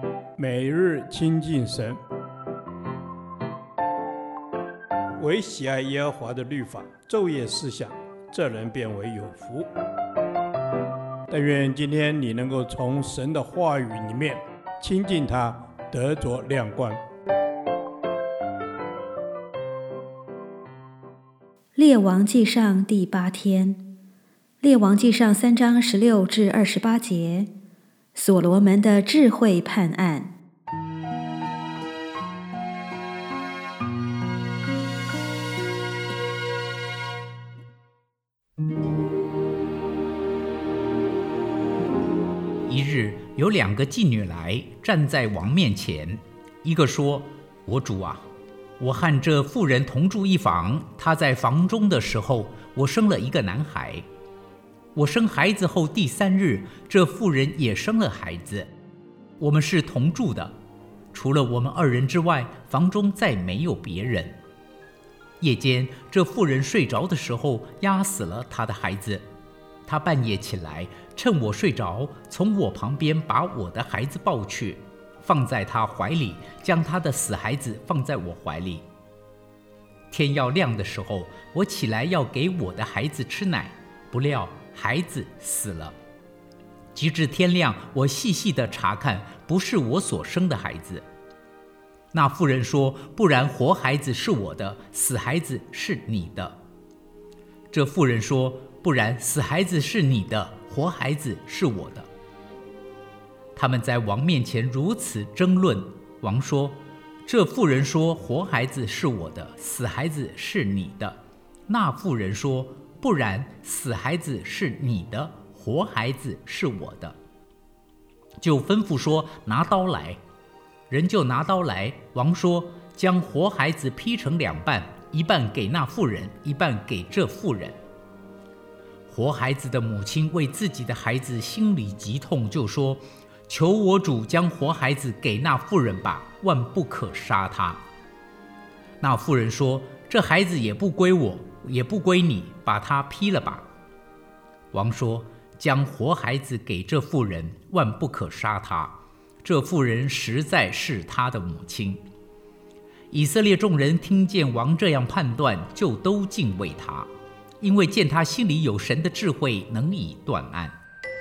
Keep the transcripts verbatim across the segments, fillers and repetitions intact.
每日亲近神，唯喜爱耶和华的律法，昼夜思想，这人变为有福。但愿今天你能够从神的话语里面亲近他，得着亮光。 列王纪上第八天，列王纪上三章十六至二十八节，所罗门的智慧判案。 一日，有两个妓女来，站在王面前。一个说：“我主啊，我和这妇人同住一房，她在房中的时候，我生了一个男孩。我生孩子后第三日，这妇人也生了孩子。我们是同住的，除了我们二人之外，房中再没有别人。夜间，这妇人睡着的时候，压死了她的孩子。她半夜起来，趁我睡着，从我旁边把我的孩子抱去，放在她怀里，将她的死孩子放在我怀里。天要亮的时候，我起来要给我的孩子吃奶，不料孩子死了。及至天亮，我细细地查看，不是我所生的孩子。那妇人说：不然活孩子是我的，死孩子是你的。这妇人说：不然死孩子是你的，活孩子是我的。他们在王面前如此争论。王说：这妇人说活孩子是我的，死孩子是你的。那妇人说：不然死孩子是你的，活孩子是我的。就吩咐说：拿刀来。人就拿刀来。王说：将活孩子劈成两半，一半给那妇人，一半给这妇人。活孩子的母亲为自己的孩子心里极痛，就说：求我主将活孩子给那妇人吧，万不可杀他。那妇人说：这孩子也不归我，也不归你，把他劈了吧。王说：将活孩子给这妇人，万不可杀他。这妇人实在是他的母亲。以色列众人听见王这样判断，就都敬畏他，因为见他心里有神的智慧，能以断案。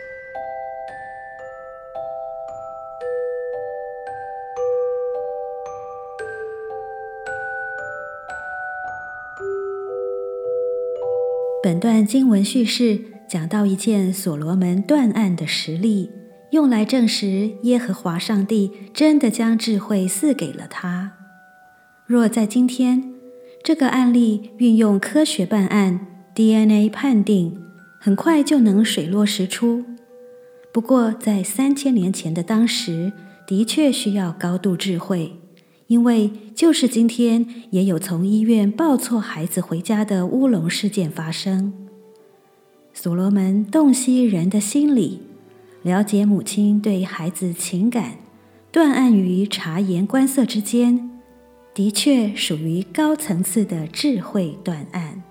本段经文叙事讲到一件所罗门断案的实例，用来证实耶和华上帝真的将智慧赐给了他。若在今天，这个案例运用科学办案 D N A 判定，很快就能水落石出。不过在三千年前的当时，的确需要高度智慧，因为就是今天也有从医院抱错孩子回家的乌龙事件发生。所罗门洞悉人的心理，了解母亲对孩子情感，断案于察言观色之间，的确属于高层次的智慧断案。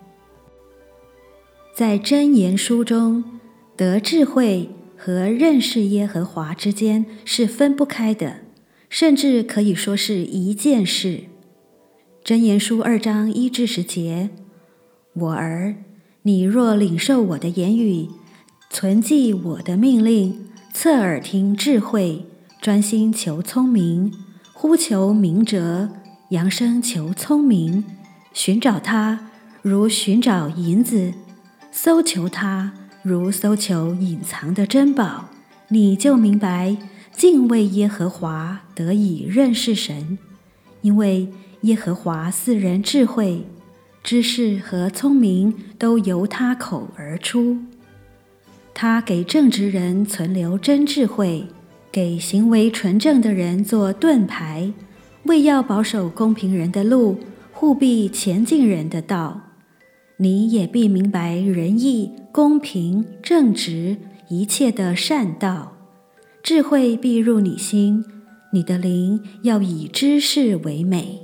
在箴言书中，得智慧和认识耶和华之间是分不开的，甚至可以说是一件事。箴言书二章一至十节：我儿，你若领受我的言语，存记我的命令，侧耳听智慧，专心求聪明，呼求明哲，扬声求聪明，寻找他如寻找银子，搜求他如搜求隐藏的珍宝，你就明白敬畏耶和华，得以认识神。因为耶和华赐人智慧，知识和聪明都由他口而出。他给正直人存留真智慧，给行为纯正的人做盾牌，为要保守公平人的路，护庇前进人的道。你也必明白仁义、公平、正直一切的善道，智慧必入你心，你的灵要以知识为美。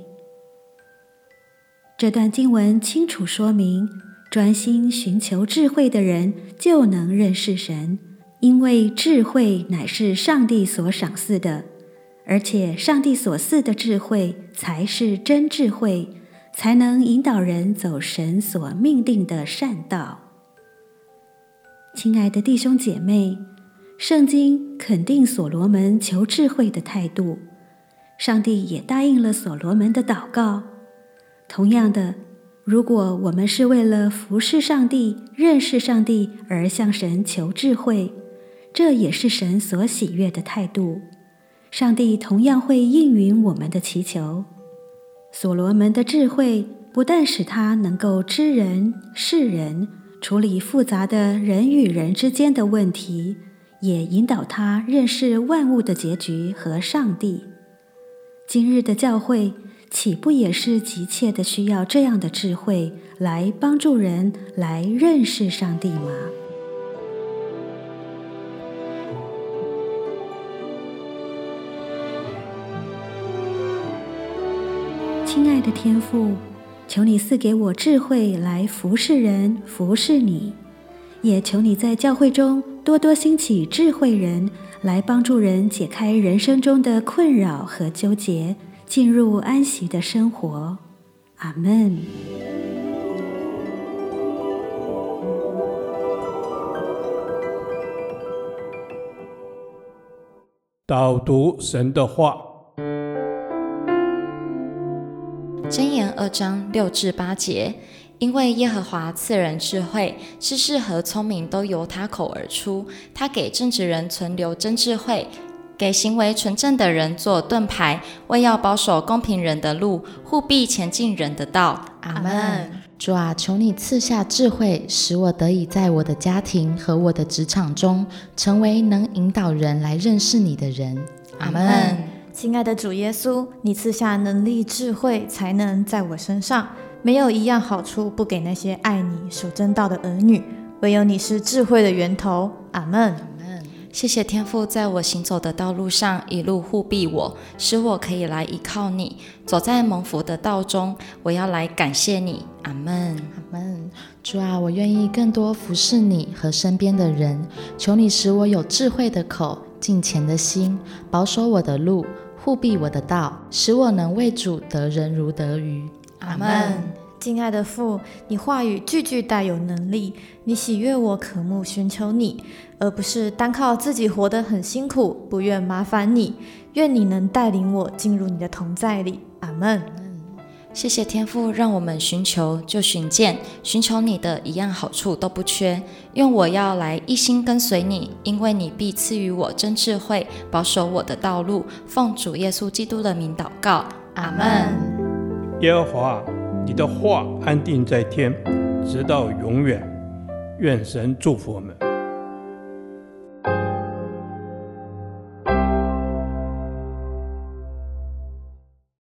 这段经文清楚说明，专心寻求智慧的人就能认识神，因为智慧乃是上帝所赏赐的， 而且上帝所赐的智慧才是真智慧，才能引导人走神所命定的善道。亲爱的弟兄姐妹，圣经肯定所罗门求智慧的态度，上帝也答应了所罗门的祷告。同样的，如果我们是为了服侍上帝、认识上帝而向神求智慧，这也是神所喜悦的态度，上帝同样会应允我们的祈求。所罗门的智慧不但使他能够知人、识人，处理复杂的人与人之间的问题，也引导他认识万物的结局和上帝。今日的教会岂不也是急切的需要这样的智慧来帮助人来认识上帝吗？亲爱的天父，求你赐给我智慧来服侍人、服侍你，也求你在教会中多多兴起智慧人，来帮助人解开人生中的困扰和纠结，进入安息的生活。阿们。 导读神的话。 箴言二章六至八节，因为耶和华赐人智慧，知识和聪明都由他口而出。他给正直人存留真智慧，给行为纯正的人做盾牌，为要保守公平人的路，护庇前进人的道。阿们。 主啊，求你赐下智慧，使我得以在我的家庭和我的职场中，成为能引导人来认识你的人。 阿们。 亲爱的主耶稣，你赐下能力、智慧、才能在我身上，没有一样好处不给那些爱你、守真道的儿女，唯有你是智慧的源头。阿们。 谢谢天父在我行走的道路上一路护庇我，使我可以来依靠你，走在蒙福的道中。我要来感谢你。阿们。 阿们。主啊，我愿意更多服侍你和身边的人，求你使我有智慧的口、敬虔的心，保守我的路，护庇我的道，使我能为主得人如得鱼。 阿们。 敬爱的父，你话语句句带有能力，你喜悦我渴慕寻求你，而不是单靠自己活得很辛苦，不愿麻烦你。愿你能带领我进入你的同在里。阿们。 谢谢天父，让我们寻求就寻见，寻求你的一样好处都不缺。愿我要来一心跟随你，因为你必赐予我真智慧，保守我的道路。奉主耶稣基督的名祷告。阿们。 耶和华，你的话安定在天，直到永远。愿神祝福我们。